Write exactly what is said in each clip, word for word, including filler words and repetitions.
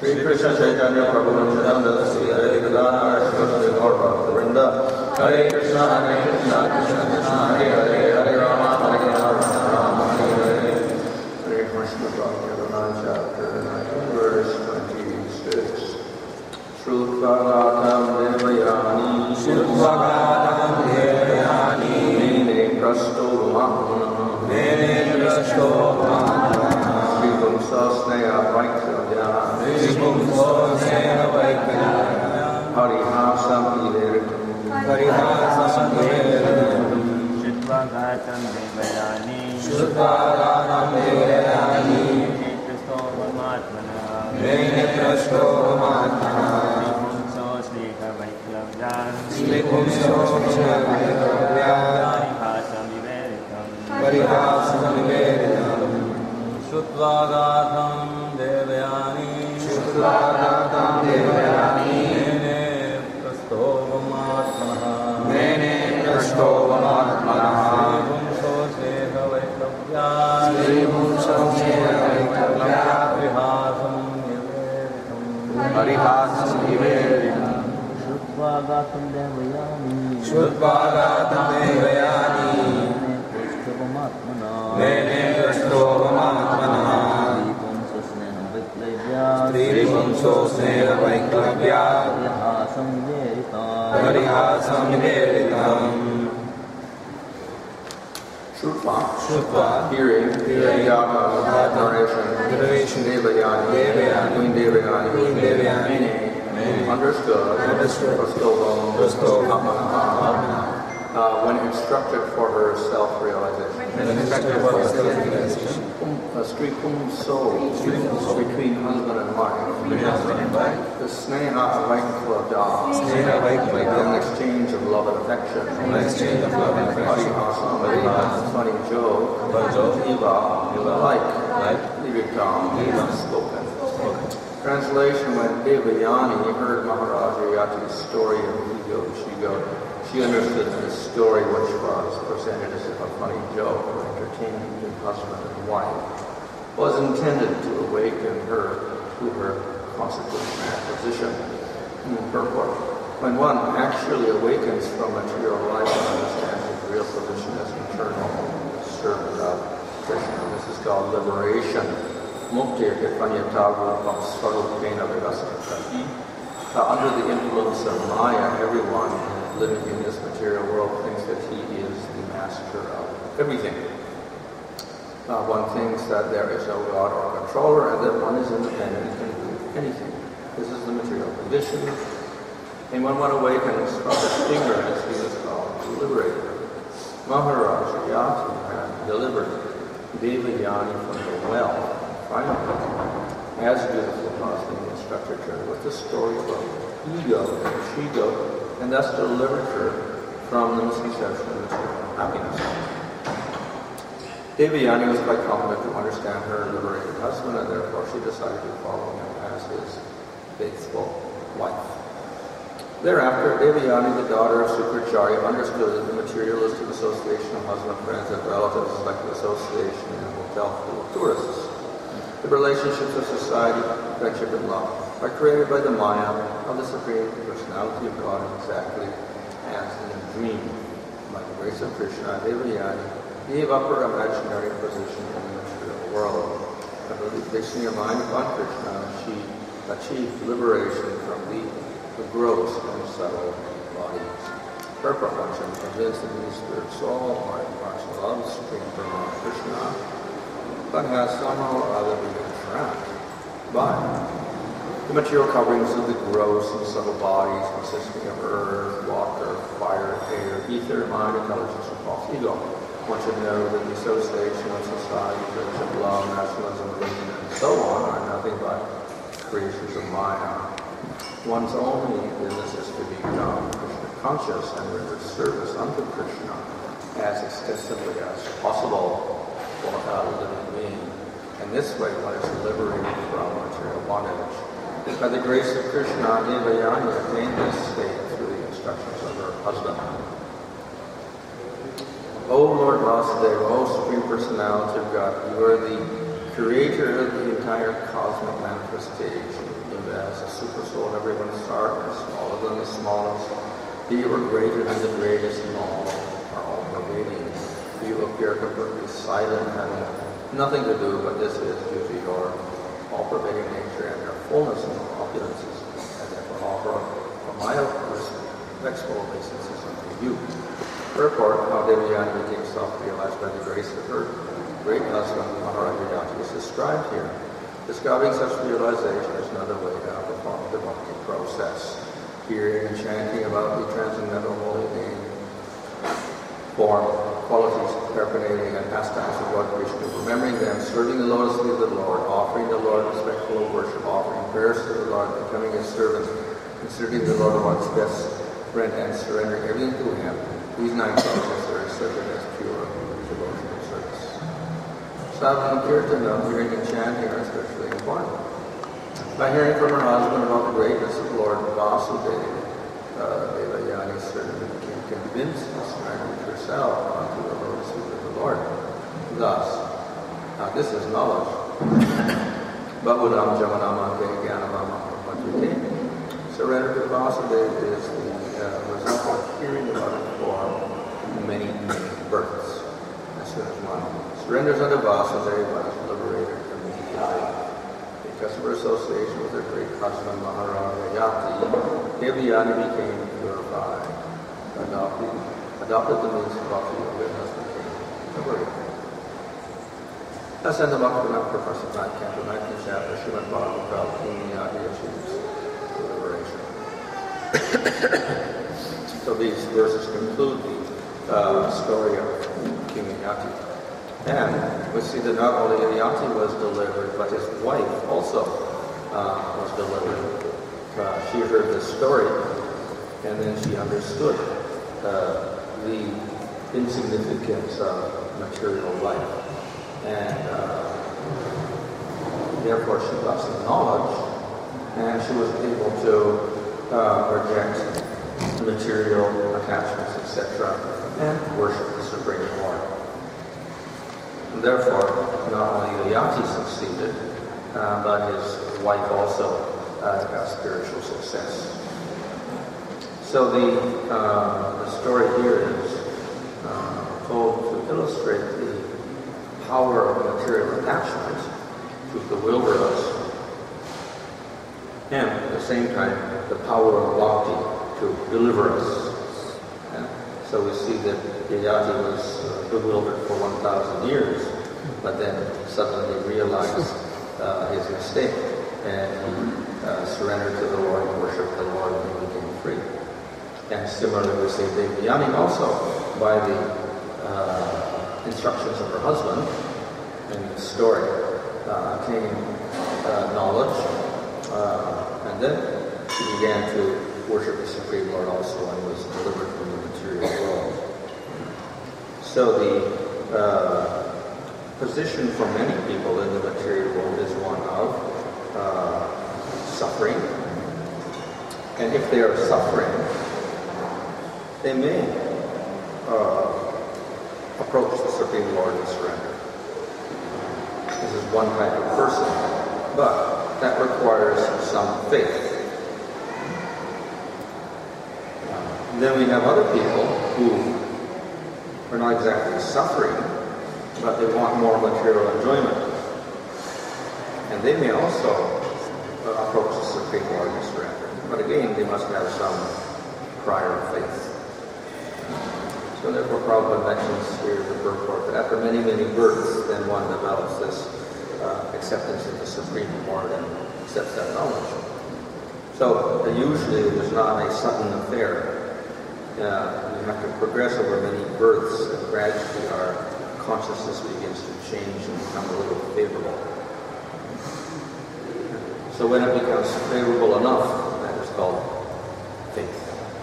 Shri Krishna Chaitanya Prabhu Nityananda Sri Advaita Sri Gaura Bhakta Hare Krishna Hare Krishna Krishna Krishna Hare Hare Hare Rama Hare Rama Rama Hare Hare. Hare Krishna Bhakti chapter nine verse twenty-six. Shrutva-gatam devayani Shrutva-gatam devayani Mene prasto mahana Mene prasto mahana Sri Pumsa Sneha Vaiklavya Sri Pumsa Sneha Vaiklavya Harihasam Iveritam Harihasam Iveritam Shrutva-gatam devayani Shrutva-gatam devayani Mene prasto mahana Mene prasto mahana Sri Pumsa Sneha Vaiklavya Harihasam Iveritam Harihasam Iveritam Shrutva-gatam devayani Shrutva-gatam devayani Mene prastovamatmanaha Mene prastovamatmanaha Sri Pumsa Sneha Vaiklavya Sri Pumsa Sneha Vaiklavya Harihasam Iveritam Shrutva-gatam devayani Shrutva-gatam devayani Mene prastovamatmanaha Sri Pumsa Sneha Vaiklavya Harihasam Iveritam Harihasam Iveritam. Shrutva, Shrutva, hearing, hearing, Yama, narration, narration, Devayani, Devayani, Queen Devayani, Queen Devayani, Mene, understood, understood, Prastovam, Prastovam, uh, when instructed for her self-realization. When instructed for her self-realization. A street soul between husband and wife. The Sneha Vaiklavya, Sneha Vaiklavya, an exchange of love and affection. An exchange of love and affection. Harihasam, funny joke, Iva, like, like, Iveritam, spoken. Translation: when Devayani heard Maharaja Yati's story of ego, Shigo, she understood that the story, which was presented as a funny joke or entertainment between husband and wife, was intended to awaken her to her consequent position. Purport: when one actually awakens from material life and understands his real position as eternal servant of Krishna, this is called liberation. Mukti Panyatavu Svarupena Vivasakati. Under the influence of Maya, everyone living in this material world thinks that he is the master of everything. Uh, one thinks that there is no God or controller and that one is independent and can do anything. This is the material condition. And when one awakens from this ignorance, he is called liberated. Maharaja Yati had delivered Devayani from the well, finally, as beautiful husband instructed her with the story of ego and Shigo, and thus delivered her from the misconception of material happiness. Devayani was quite competent to understand her liberated husband, and therefore she decided to follow him as his faithful wife. Thereafter, Devayani, the daughter of Sukracharya, understood that the materialistic association of husband, friends, and relatives is like the association in a hotel full of tourists. The relationships of society, friendship, and love are created by the Maya of the Supreme Personality of God exactly as in a dream. By the grace of Krishna, Devayani gave up her imaginary position in the material world. By fixing her mind upon Krishna, she achieved liberation from the, the gross and subtle bodies. Her proportion convinced that the spirit soul or impartial love spring from Krishna, but has somehow or other been trapped by the material coverings of the gross and subtle bodies consisting of earth, water, fire, air, ether, mind, intelligence, and false ego. One should know that the association of society, friendship, love, nationalism, religion, and so on are nothing but creations of Maya. One's only business is to become Krishna conscious and render service unto Krishna as extensively as possible for a living being. In this way, one is liberated from material bondage. By the grace of Krishna, Devayani attained this state through the instructions of her husband. O Lord Vasudeva, O Supreme Personality of God, you are the creator of the entire cosmic manifestation, the as a super soul, everyone's darkness, smaller than the smallest. He who are greater than the greatest, and all are all pervading. You appear completely silent, having nothing to do, but this is due to your all-pervading nature and your fullness and opulences, and therefore offer for my respectful obeisances unto you. Therefore, how Devayani became self-realized by the grace of her great husband, Maharaja Yati, is described here. Describing such realization is another way to perform the bhakti process. Hearing and chanting about the transcendental holy name, form, qualities, paraphernalia, and pastimes of Lord Krishna, remembering them, serving the lotus feet of the Lord, offering the Lord respectful worship, offering prayers to the Lord, becoming his servant, considering the Lord one's best friend, and surrendering everything to him. These nine processes are accepted as pure devotional service. Sadhana Kirtana, hearing and chanting, are especially important. By hearing from her husband about the greatness of Lord Vasudeva, uh, Devayani certainly became convinced and surrendered herself unto the lotus feet of the Lord. Thus, now this is knowledge. Bahudam Jamanamante Gyanamama Pachute. Surrender to Vasudeva is the uh, result of hearing about it for many, many births. As soon as one surrenders unto Vasudeva, one is liberated immediately. Because of her association with her great husband Maharaja Yati, Devayani became purified, adopted, adopted the means of bhakti, and her husband became liberated. That's in the Bhaktivinoda Professor ninth Canto, nineteenth chapter, Srimad Bhagavatam, King Yati achieves liberation. So these verses conclude the uh, story of King Yati. And we see that not only Yati was delivered, but his wife also uh, was delivered. Uh, she heard this story, and then she understood uh, the insignificance of material life. And uh, therefore she got some knowledge, and she was able to uh, reject material attachments, et cetera, and worship the Supreme Lord. And therefore, not only Yati succeeded, uh, but his wife also uh, got spiritual success. So the, uh, the story here is uh, told to illustrate the power of material attachment to bewilder us, and at the same time, the power of bhakti to deliver us. And so we see that Yati was uh, bewildered for one thousand years, but then suddenly realized uh, his mistake, and he uh, surrendered to the Lord and worshipped the Lord, and he became free. And similarly, we see Devayani also, by the uh, instructions of her husband in the story, uh, came uh, knowledge, uh, and then she began to worship the Supreme Lord also, and was delivered from the material world. So the uh, position for many people in the material world is one of uh, suffering, and if they are suffering, they may uh, approach the Supreme Lord and surrender. This is one type of person, but that requires some faith. Uh, then we have other people who are not exactly suffering, but they want more material enjoyment. And they may also uh, approach the Supreme Lord and surrender. But again, they must have some prior faith. So therefore, Prabhupada mentions here the purport that after many, many births, then one develops this uh, acceptance of the Supreme Lord and accepts that knowledge. So uh, usually it is not a sudden affair. Uh, you have to progress over many births, and gradually our consciousness begins to change and become a little favorable. So when it becomes favorable enough, that is called faith.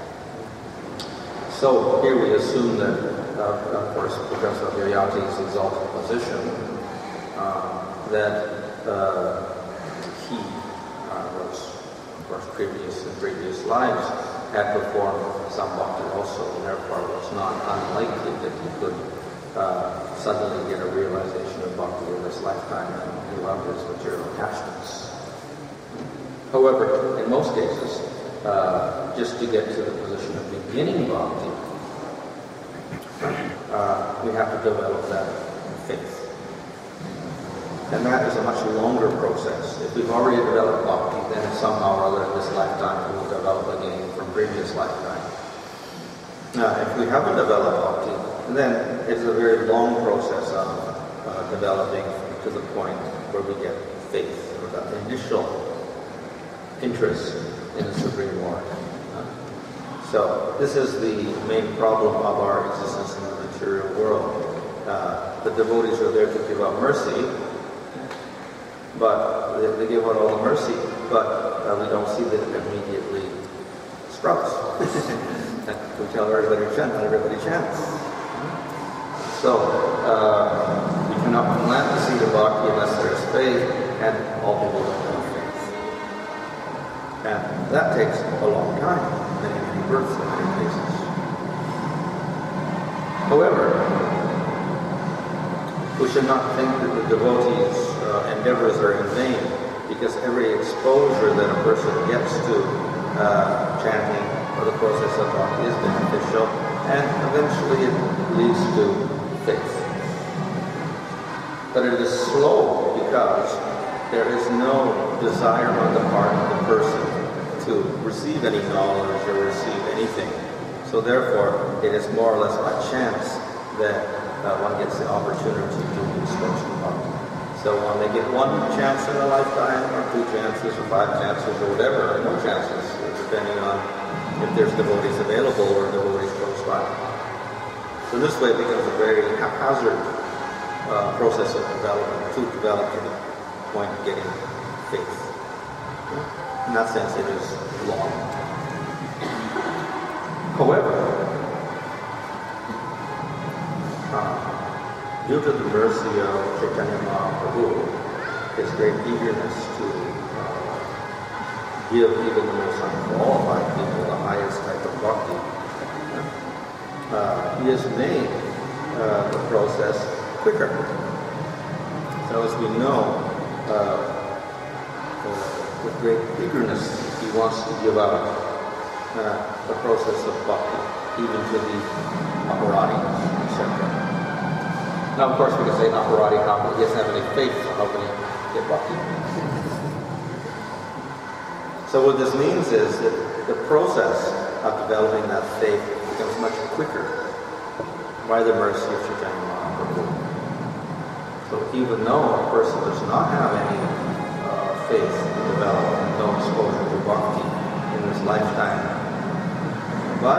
So here we assume that, uh, of course, because of Yati's exalted position, uh, that uh, he uh, was, of course, previous in previous lives had performed some bhakti also, and therefore it was not unlikely that he could uh, suddenly get a realization of bhakti in this lifetime and give up his material attachments. However, in most cases, uh, just to get to the position of beginning bhakti, uh, we have to develop that faith. And that is a much longer process. If we've already developed bhakti, then somehow or other in this lifetime we will develop again from previous lifetime. Now, if we haven't developed bhakti, then it's a very long process of uh, developing to the point where we get faith, or that initial interest in the Supreme Lord. Uh, so this is the main problem of our existence in the material world. Uh, the devotees are there to give out mercy, but they, they give out all the mercy, but uh, we don't see that it immediately sprouts. We tell everybody to chant, not everybody chants. So uh, we cannot plant the seed of bhakti unless there is faith, and all people don't have faith. And that takes a long time, many, many births in many cases. However, we should not think that the devotees' uh, endeavors are in vain, because every exposure that a person gets to uh, chanting or the process of bhakti is beneficial, and eventually it leads to faith. But it is slow because there is no desire on the part of the person to receive any knowledge or receive anything. So therefore, it is more or less by chance that uh, one gets the opportunity to be exposed to bhakti. So when they get one chance in a lifetime, or two chances, or five chances, or whatever, or no chances, depending on if there's devotees available or devotees close by. So this way it becomes a very haphazard uh, process of development to develop to the point of getting faith. In that sense, it is long. However, uh, due to the mercy of Chaitanya Mahaprabhu, his great eagerness to uh, give even the most unqualified people the highest type of bhakti, uh, he has made uh, the process quicker. So as we know, uh, uh, with great eagerness, he wants to give out uh, the process of bhakti, even to the aparati, et cetera. Now, of course, we can say aparati, how he doesn't have any faith, so how can he get bhakti? So what this means is that the process of developing that faith becomes much quicker by the mercy of Chaitanya Mahaprabhu. So even though a person does not have any uh, faith to develop and no exposure to bhakti in this lifetime, by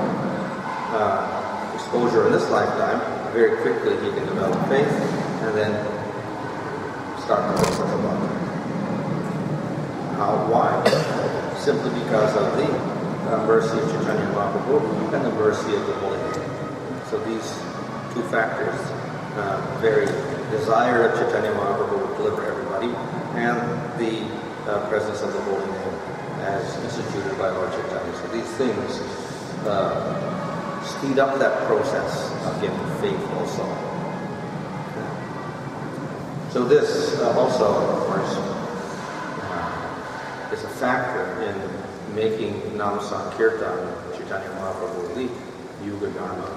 uh, exposure in this lifetime, very quickly he can develop faith and then start the process of bhakti. How? Why? Simply because of the uh, mercy of Chaitanya Mahaprabhu and the mercy of the Holy Name. So these two factors, uh, very desire of Chaitanya Mahaprabhu to deliver everybody, and the uh, presence of the Holy Name as instituted by Lord Chaitanya. So these things uh, speed up that process of getting faith also. So this uh, also, of course, is a factor in making Nam Sankirtan Chaitanya Mahaprabhu the Yuga Dharma.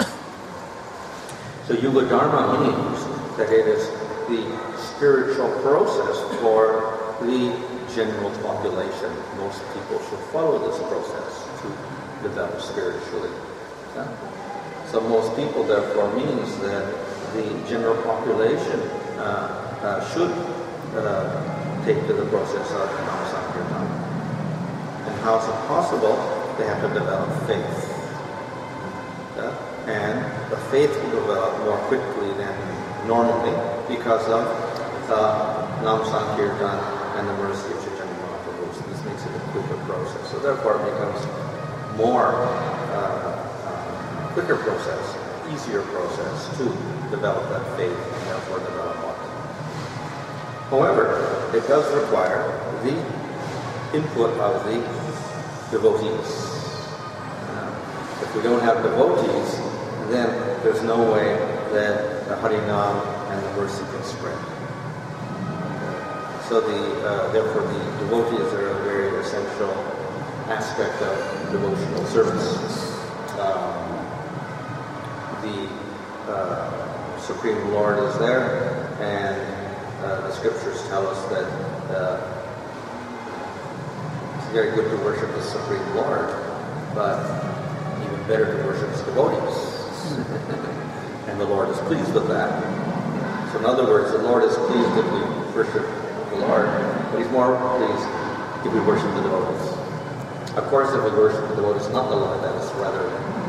So Yuga Dharma means that it is the spiritual process for the general population. Most people should follow this process to develop spiritually. Yeah? So most people therefore means that the general population uh, uh, should uh, take to the process of Nam Sankirtan. And how is it possible? They have to develop faith. Yeah? And the faith will develop more quickly than normally because of the Nam Sankirtan and the mercy of Chaitanya Mahaprabhu. So this makes it a quicker process. So therefore it becomes more uh, uh, quicker process, easier process to develop that faith and therefore develop bhakti. However, it does require the input of the devotees. Uh, if we don't have devotees, then there's no way that the Harinam and the mercy can spread. so the uh, therefore the devotees are a very essential aspect of devotional service. Um, the uh, Supreme Lord is there, and uh, the scriptures tell us that uh, it's very good to worship the Supreme Lord, but even better to worship his devotees. And the Lord is pleased with that. So in other words, the Lord is pleased if we worship the Lord, but he's more pleased if we worship the devotees. Of course, if we worship the devotees, not the Lord, that is rather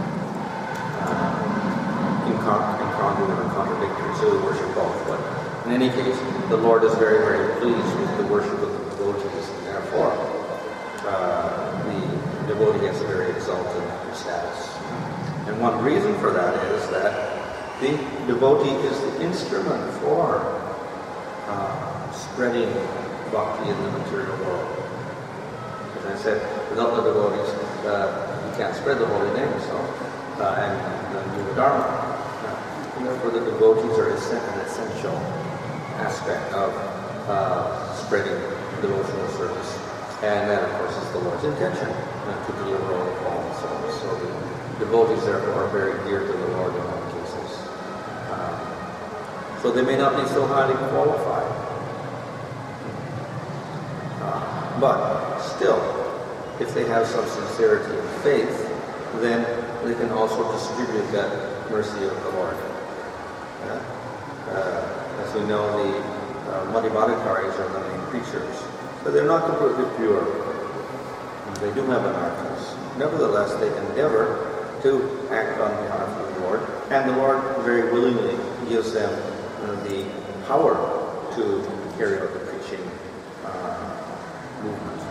uh, incong- incongruent or contradictory, so we worship both. But in any case, the Lord is very, very pleased with the worship of the devotees, and therefore uh, the devotee has a very exalted status. And one reason for that is that the devotee is the instrument for uh, spreading bhakti in the material world. As I said, without the devotees, uh, you can't spread the holy name, so uh, and the new dharma. Uh, therefore, the devotees are an essential aspect of uh, spreading devotional service, and that, of course, is the Lord's intention uh, to deliver all the fallen souls. So the devotees, therefore, are very dear to the Lord in all cases. Uh, so they may not be so highly qualified, uh, but still, if they have some sincerity and faith, then they can also distribute that mercy of the Lord. Uh, uh, as we know, the uh, Madhyamantikaris are the main preachers, but they're not completely pure. They do have an artist. Nevertheless, they endeavor to act on behalf of the Lord, and the Lord very willingly gives them uh, the power to carry out the preaching uh, movement.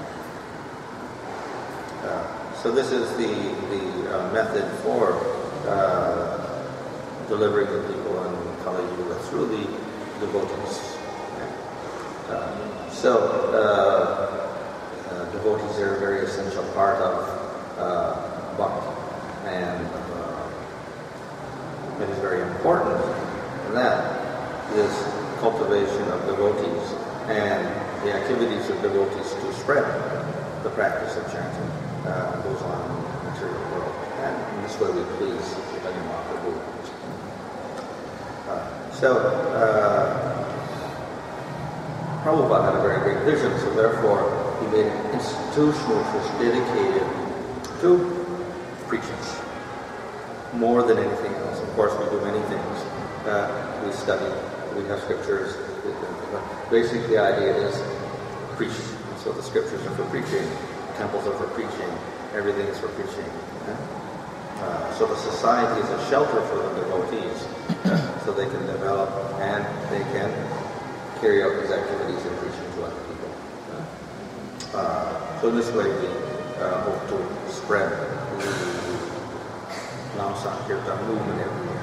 Uh, so this is the, the uh, method for uh, delivering the people in Kali Yuga through the devotees. Uh, so uh, uh, devotees are a very essential part of uh, bhakti. And uh, it is very important that this cultivation of devotees and the activities of devotees to spread the practice of chanting uh, goes on in the material world. And in this way we please Chaitanya Mahaprabhu. Uh, so, uh, Prabhupada had a very great vision, so therefore he made an institution which was dedicated to preaching more than anything else. Of course, we do many things. Uh, we study, we have scriptures. Basically, the idea is preach. So the scriptures are for preaching, temples are for preaching, everything is for preaching. Uh, so the society is a shelter for the devotees, uh, so they can develop and they can carry out these activities and preaching to other people. Uh, so in this way, we uh, hope to spread the Nam Sankirtan movement everywhere.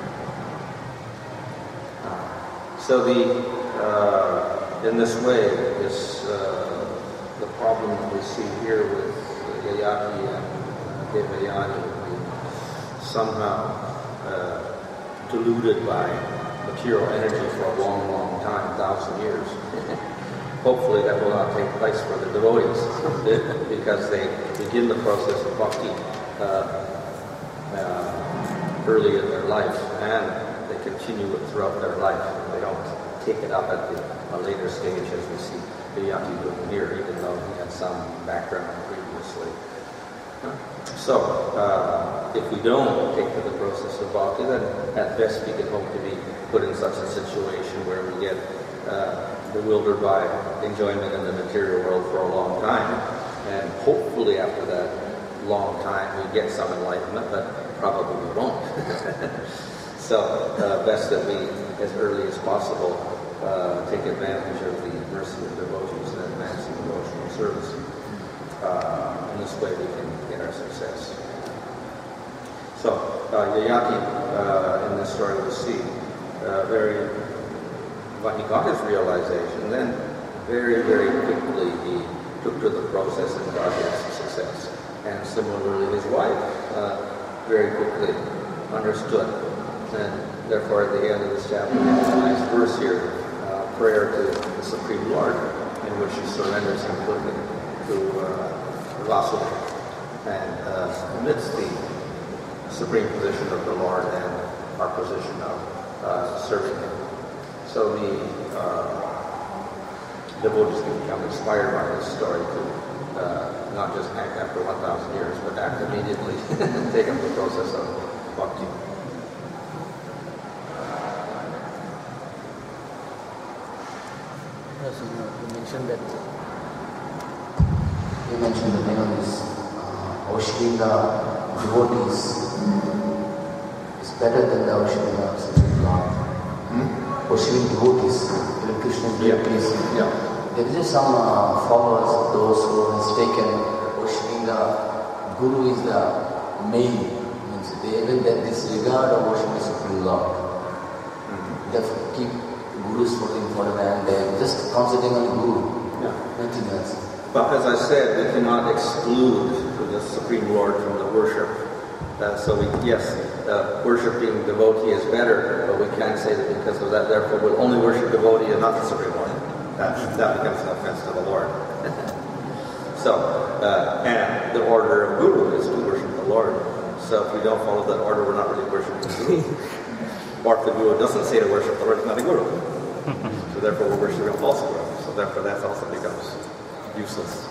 Uh, so the uh, in this way, this uh, the problem that we see here with Yayati and uh, Devayani will be somehow uh, diluted by material energy for a long, long time, thousand years. Hopefully that will not take place for the devotees because they begin the process of bhakti uh, uh, early in their life and they continue it throughout their life. They don't take it up at the, a later stage as we see Yayati doing here, even though he had some background previously. So, uh, if we don't take to the process of bhakti, then at best we can hope to be put in such a situation where we get uh, bewildered by enjoyment in the material world for a long time, and hopefully after that long time we get some enlightenment, but probably we won't. So, uh, best that we, as early as possible, uh, take advantage of the mercy of devotees and advance in devotional service. Uh, in this way we can get our success. So, uh, Yayati, uh, in this story we see, uh, very, when he got his realization, then very, very quickly he took to the process and got his success. And similarly his wife, uh, very quickly understood. And therefore at the end of this chapter we have a nice verse here, uh, prayer to the Supreme Lord. in which he surrenders completely to uh, Vasudeva and uh, amidst the supreme position of the Lord and our position of uh, serving Him. So the uh, devotees can become inspired by this story to uh, not just act after one thousand years, but act immediately and take up the process of bhakti. Yes, you, know, you mentioned that. You mentioned that you know these uh, Oshringa devotees is better than the Oshringa Lord. Hmm? Oshringa devotees, the Krishna devotees. Yeah. There is some uh, followers, those who has taken Oshringa Guru is the main. Means they even that disregard of worshiping Supreme Lord. Mm-hmm. They keep Guru's photo in front of them and they're just concentrating on the Guru. Yeah. Nothing else. But as I said, we cannot exclude the Supreme Lord from the worship. Uh, so we, yes, uh, worshiping devotee is better, but we can't say that because of that, therefore we'll only worship devotee and not the Supreme Lord. That, that becomes an offense to the Lord. So, uh, and the order of Guru is to worship the Lord. So if we don't follow that order, we're not really worshiping the Guru. Or if the Guru doesn't say to worship the Lord, it's not a Guru. So therefore we're worshiping a false Guru. So therefore that also becomes useless.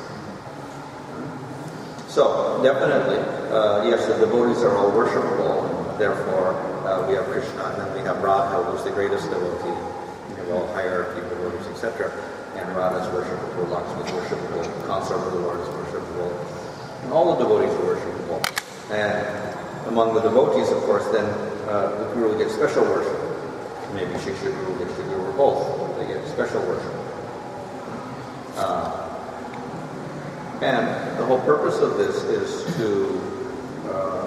So, definitely, uh, yes, the devotees are all worshipable. Therefore, uh, we have Krishna, and then we have Radha, who's the greatest devotee. We have all hierarchy devotees, et cetera. And Radha is worshipable, Lakshmi is worshipable, Consort of the Lord is worshipable. And all the devotees are worshipable. And among the devotees, of course, then uh, the Guru gets special worship. Maybe Shiksha Guru gets the Guru, or both. They get special worship. Uh, And the whole purpose of this is to uh,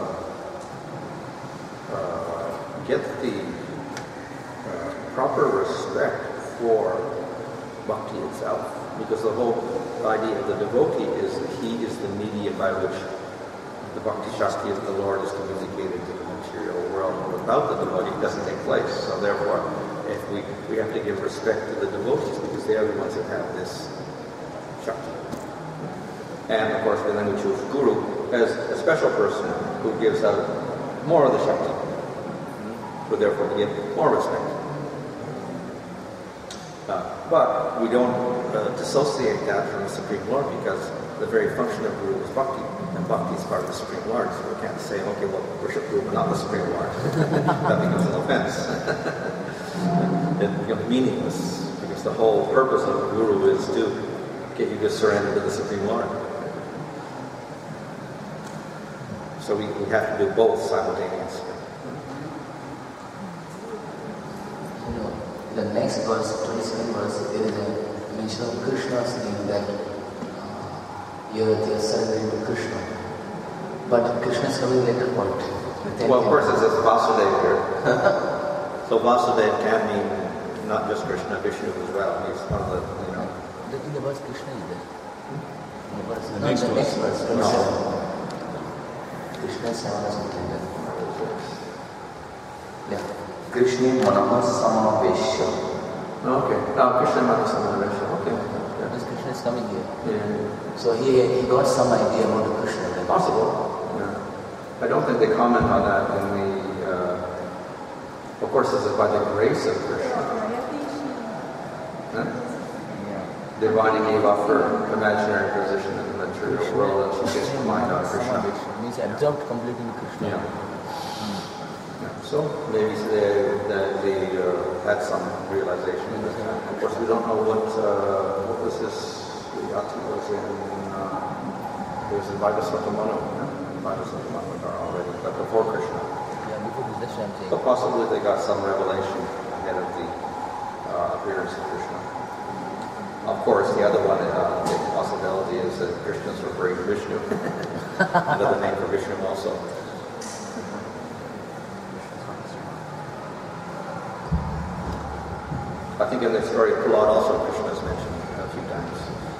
uh, get the uh, proper respect for bhakti itself. Because the whole idea of the devotee is that he is the media by which the bhakti shakti of the Lord is communicated to the material world. And without the devotee, it doesn't take place. So therefore, if we, we have to give respect to the devotees because they are the ones that have this shakti. And of course, then we choose Guru as a special person who gives out more of the Shakti, who therefore we give more respect. Uh, but we don't uh, dissociate that from the Supreme Lord because the very function of Guru is Bhakti, and Bhakti is part of the Supreme Lord. So we can't say, okay, well, worship Guru, but not the Supreme Lord. That becomes an offense. It becomes meaningless because the whole purpose of the Guru is to get you to surrender to the Supreme Lord. So we, we have to do both simultaneously. You know, the next verse, twenty-second verse, there is a mention of Krishna's name that uh, here they are surrendering to Krishna. But Krishna is coming later point. Well, of course it says Vasudeva here. So Vasudeva can mean not just Krishna, Vishnu as well. He's one of the, you know. In the verse Krishna is there. In the verse, The no, next the verse. next verse. No. Krishna Samana Samana. Yeah. Krishna Manama Samavesha. Okay. Now Krishna Manasamavesha. Okay. Yeah. Because Krishna is coming here. Yeah. So he, he got some idea about the Krishna. Then. Possible. Yeah. I don't think they comment on that in the. Uh, of course, this is by the grace of Krishna. Huh? Devani gave up her imaginary position in the material world and she gets her mind on Krishna. Means absorbed completely in Krishna. Yeah. Mm. Yeah. So maybe they, they, they uh, had some realization. Of course, we don't know what uh, what was this. Yati was in. Uh, it was in Vaidasvatamana. Vaidasvatamana already, but before Krishna. Yeah, before this, that's what I'm saying. So possibly they got some revelation ahead of the uh, appearance of Krishna. Of course, the other one, uh, the possibility is that Krishna's referring to Vishnu. Another name for Vishnu also. I think in the story of Prahlad also Krishna is mentioned a few times.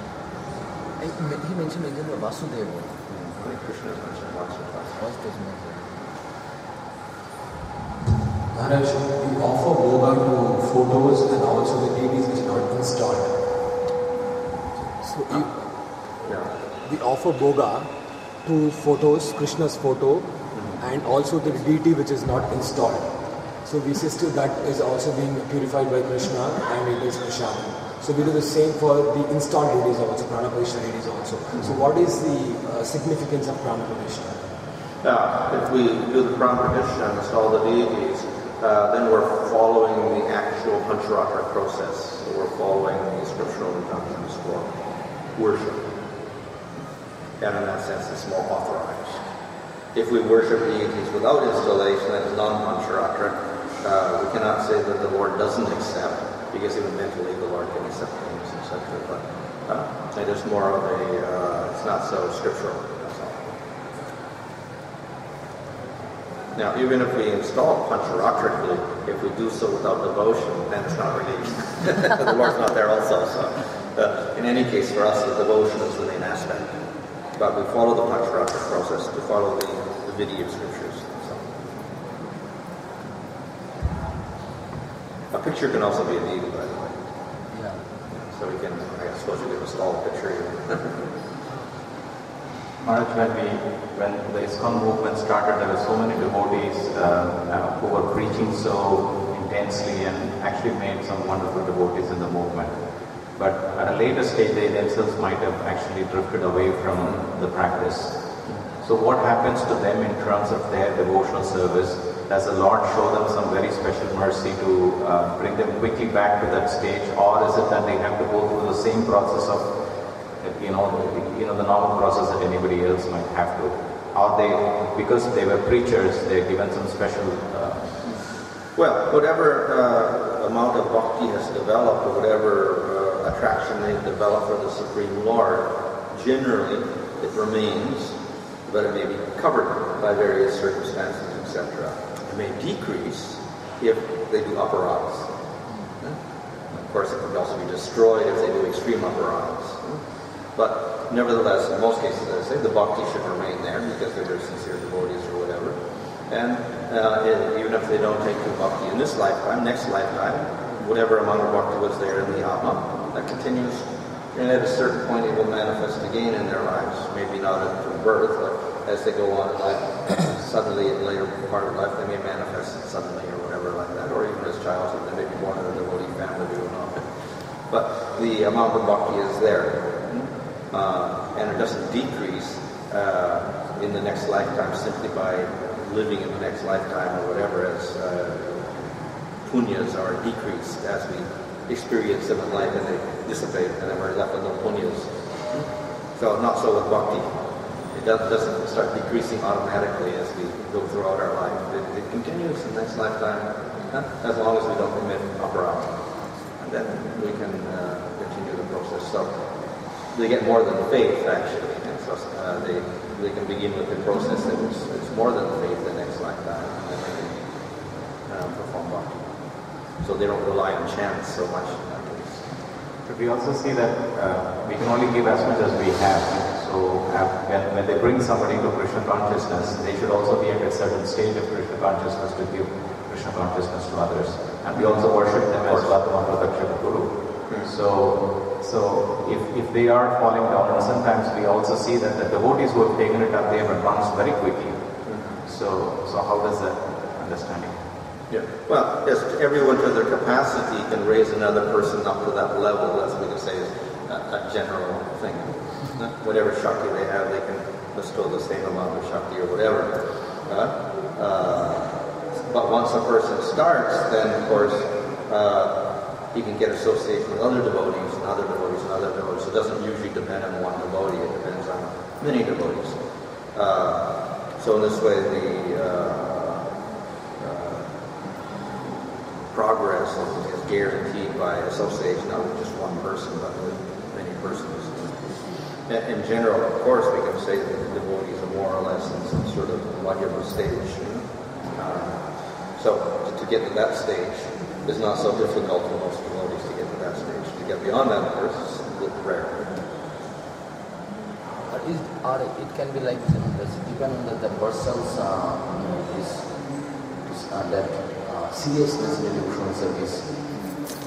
He mentioned again the Vasudeva. I think Krishna is mentioned once or twice. Once does mention. Maharaj, we offer yoga to photos and also the T Vs which are not installed. So you, Yeah. we offer boga to photos, Krishna's photo, and also the deity which is not installed. So we insist that is also being purified by Krishna and it is prasadam. So we do the same for the installed deities also, Pranapadishta deities also. So what is the uh, significance of Pranapadishta? Uh, if we do the Pranapadishta and install the deities, uh, then we're following the actual Pancharatra process. So we're following the scriptural injunctions for worship. And in that sense, it's more authorized. If we worship deities without installation, that is non-Pancharatra, uh, we cannot say that the Lord doesn't accept, because even mentally the Lord can accept things, et cetera. But uh, it is more of a, uh, it's not so scriptural. That's all. Now, even if we install Pancharatrically, if we do so without devotion, then it's not really, the Lord's not there also. So, uh, in any case, for us, the devotion is the main aspect. But we follow the Pancharatra process to follow the, the Vidya scriptures. So. A picture can also be a deity, by the way. Yeah. So we can, I suppose we can install a picture even. Maharaj, when, we, when the ISKCON movement started, there were so many devotees uh, who were preaching so intensely and actually made some wonderful devotees in the movement. But at a later stage, they themselves might have actually drifted away from the practice. So what happens to them in terms of their devotional service? Does the Lord show them some very special mercy to uh, bring them quickly back to that stage? Or is it that they have to go through the same process of, you know, the, you know, the normal process that anybody else might have to? Are they, because they were preachers, they're given some special... Uh, well, whatever uh, amount of bhakti has developed, or whatever uh, attraction they've developed for the Supreme Lord, generally it remains, but it may be covered by various circumstances, et cetera. It may decrease if they do aparadhas. Of course, it can also be destroyed if they do extreme aparadhas. But nevertheless, in most cases, as I say, the bhakti should remain there because they're very sincere devotees or whatever. And uh, it, even if they don't take the bhakti in this lifetime, next lifetime, whatever amount of bhakti was there in the Atma, that continues. And at a certain point, it will manifest again in their lives. Maybe not at birth, but as they go on in life, suddenly in later part of life, they may manifest it suddenly or whatever like that. Or even as childhood, they may be born in a devotee family, we don't know. But the amount of bhakti is there. Uh, and it doesn't decrease uh, in the next lifetime simply by living in the next lifetime or whatever, as uh, punyas are decreased as we experience them in life and they dissipate and then we're left with no punyas. So not so with bhakti. It doesn't start decreasing automatically as we go throughout our life. It, it continues in the next lifetime as long as we don't commit aparadha. And then we can uh, continue the process. So they get more than faith, actually. And so uh, they, they can begin with the process that it's, it's more than faith the next lifetime. And then they can uh, perform bhakti. So they don't rely on chance so much in that case. But we also see that uh, we can only give as much as we have. So uh, when, when they bring somebody to Krishna consciousness, they should also be at a certain stage of Krishna consciousness to give Krishna consciousness to others. And we also worship them as Vatama Pradakshaka Guru. So, so if, if they are falling down, and sometimes we also see that the devotees who have taken it up, they have advanced very quickly. So, so how does that understanding? Yeah. Well, yes, everyone to their capacity can raise another person up to that level. That's what we can say is a, a general thing. Whatever Shakti they have, they can bestow the same amount of Shakti or whatever. Uh, uh, but once a person starts, then of course uh, he can get association with other devotees and other devotees and other devotees. So it doesn't usually depend on one devotee, it depends on many devotees. Uh, so in this way, the uh, progress is guaranteed by association, not with just one person, but with many persons. In general, of course, we can say that the devotees are more or less in some sort of Madhyama stage. Uh, so to get to that stage is not so difficult for most devotees to get to that stage. To get beyond that, of course, is a little rare. Or, is, or it can be like, you know, does it depend on the, the person's uh, is, is, uh, that uh, seriousness in devotional service.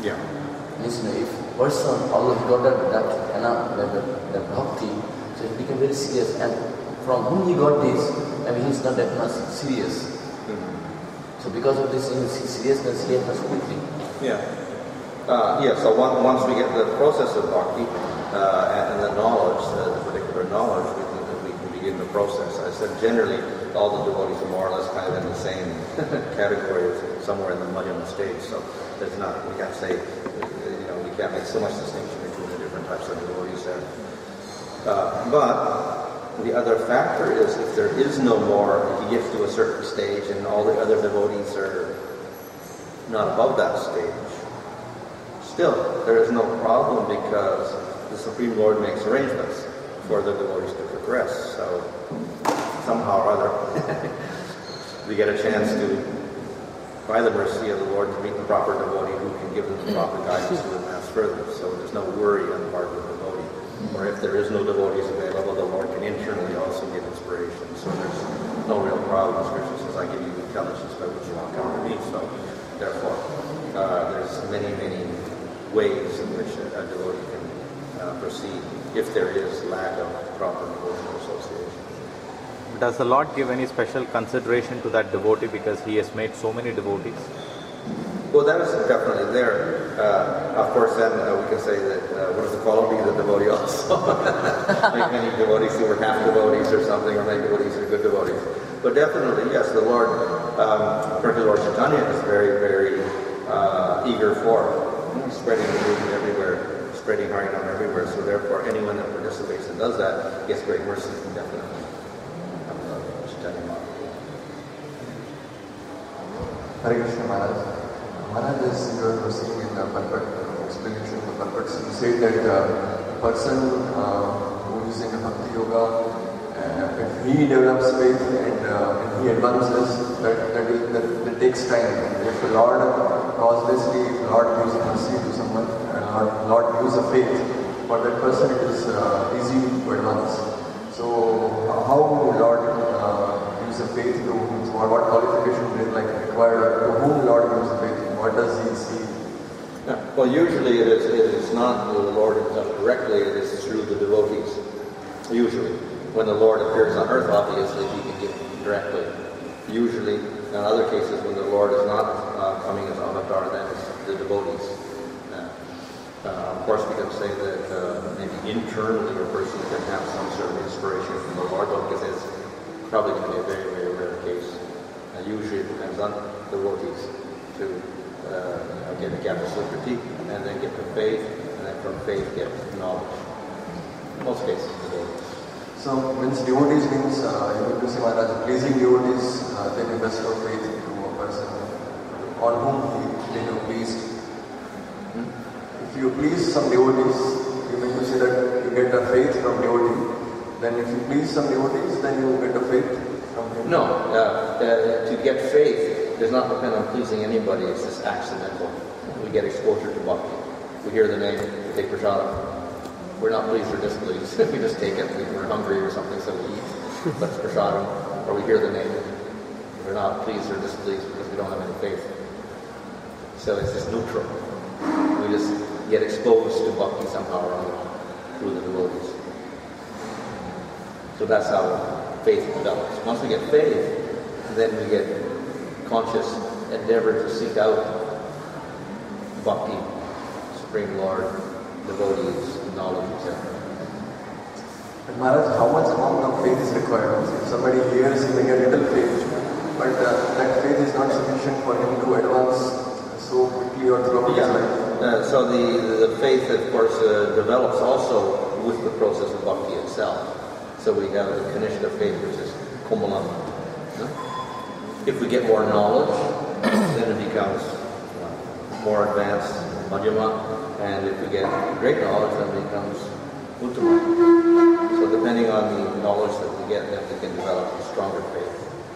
Yeah. Means, you know, if person Allah got that that, you know, that, that, that bhakti, so he became very serious. And from whom he got this, I mean, he's not that much serious. Mm-hmm. So because of this his seriousness, he has quickly. Yeah. Uh, yeah, so one, once we get the process of bhakti uh, and, and the knowledge, uh, the particular knowledge, we can, we can begin the process. I said generally all the devotees are more or less kind of in the same category, somewhere in the Madhyama stage. So there's not, we can't say, you know, we can't make so much distinction between the different types of devotees there. Uh, but the other factor is if there is no more, if he gets to a certain stage and all the other devotees are not above that stage, still, there is no problem because the Supreme Lord makes arrangements for the devotees to progress. So somehow or other, we get a chance to, by the mercy of the Lord, to meet the proper devotee who can give them the proper guidance to advance further. So there's no worry on the part of the devotee. Or if there is no devotees available, the Lord can internally also give inspiration. So there's no real problem. Krishna says, I give you intelligence by which you want to come to me. So therefore, uh, there's many, many ways in which a, a devotee can uh, proceed if there is lack of proper devotional association. Does the Lord give any special consideration to that devotee because he has made so many devotees? Well, that is definitely there. Uh, of course, then uh, we can say that uh, what is the quality of the devotee also? Make many devotees who are half devotees or something, or make devotees who are good devotees. But definitely, yes, the Lord, um, particularly Lord Chaitanya, is very, very uh, eager for spreading the movement everywhere, spreading Harinam everywhere. So therefore, anyone that participates and does that gets great mercy, definitely. Hare Krishna Maharaj. Maharaj, as you were proceeding in the purport, explanation of the purports, you said that uh, a person uh, who is in Bhakti Yoga, uh, if he develops faith and, uh, and he advances, that that, will, that that takes time. And if the Lord causelessly, Lord gives mercy to someone, and Lord, Lord gives a faith, for that person it is uh, easy to advance. So how Lord uh, gives a faith to whom, or what qualification is like required, to whom Lord gives a faith? What does he see? Yeah. Well, usually it is, it is not the Lord himself directly, it is through the devotees. Usually. When the Lord appears on earth, obviously, he can give directly. Usually, in other cases, when the Lord is not uh, coming as avatar, then it's the devotees. Uh, uh, of course, we can say that uh, maybe internally a person can have some sort of inspiration from the Lord, but because it's probably going to be a very, very rare case. Uh, usually it depends on devotees to uh, get, get the liberty, and then get the faith, and then from faith get knowledge. In most cases, devotees. So, means devotees means, uh, you mean to say, Maharaj, pleasing devotees, uh, then you bestow faith to a person on whom he then you pleased. Hmm? If you please some devotees, you mean to say that you get a faith from devotee. Then if you please some devotees, then you get a faith from him. No, uh, uh, to get faith does not depend on pleasing anybody, it's just accidental. We get exposure to bhakti. We hear the name, we take prasadam. We're not pleased or displeased. We just take it. We're hungry or something, so we eat. That's prasadam. Or we hear the name. We're not pleased or displeased because we don't have any faith. So it's just neutral. We just get exposed to bhakti somehow or other through the devotees. So that's how faith develops. Once we get faith, then we get conscious endeavor to seek out bhakti, Supreme Lord, devotees, knowledge, et cetera. But Maharaj, how much amount of faith is required? If somebody hears, he may get little faith, but uh, that faith is not sufficient for him to advance so quickly or throughout his Yeah. life. Uh, so the, the faith, of course, uh, develops also with the process of bhakti itself. So we have the Kanishta faith, which is Komalam. If we get more knowledge, then it becomes uh, more advanced Madhyama. And if we get great knowledge, then it becomes Uttama. So depending on the knowledge that we get, then we can develop a stronger faith.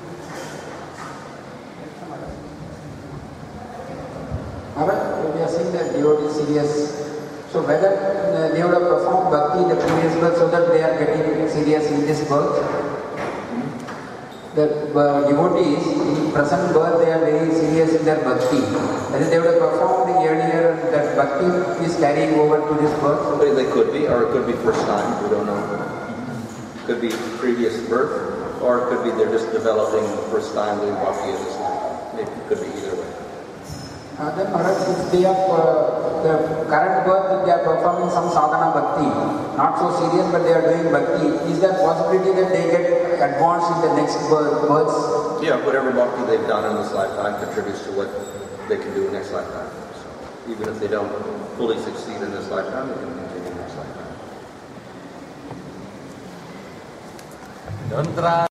Maharaj, we are seeing that devotee is serious. So whether uh, they would have performed bhakti in the previous birth so that they are getting serious in this birth. The uh, devotees, present birth they are very serious in their bhakti. Whether they would have performed earlier and that bhakti is carrying over to this birth. They, they could be, or it could be first time, we don't know. Could be previous birth, or it could be they're just developing first time doing bhakti in this lifetime. It could be either way. Uh, then Maharaj, if they have uh, the current birth, if they are performing some sadhana bhakti, not so serious but they are doing bhakti, is there possibility that they get advanced in the next birth, births? Yeah, whatever bhakti they've done in this lifetime contributes to what they can do next lifetime. So even if they don't fully succeed in this lifetime, they can continue next lifetime. Tantra